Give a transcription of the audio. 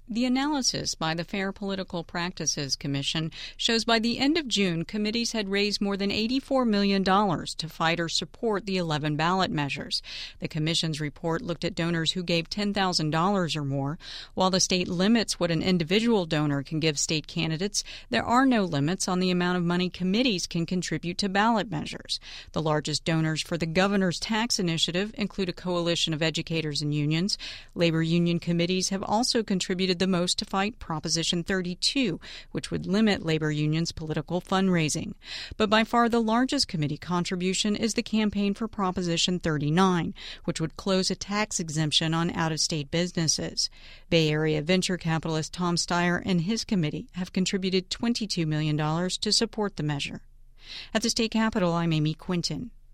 The analysis by the Fair Political Practices Commission shows by the end of June, committees had raised more than $84 million to fight or support the 11 ballot measures. The commission's report looked at donors who gave $10,000 or more. While the state limits what an individual donor can give state candidates, there are no limits on the amount of money committees can contribute to ballot measures. The largest donors for the governor's tax initiative include a coalition of educators and unions. Labor union committees have also contributed the most to fight Proposition 32, which would limit labor unions' political fundraising. But by far the largest committee contribution is the campaign for Proposition 39, which would close a tax exemption on out-of-state businesses. Bay Area venture capitalist Tom Steyer and his committee have contributed $22 million to support the measure. At the state capitol, I'm Amy Quinton.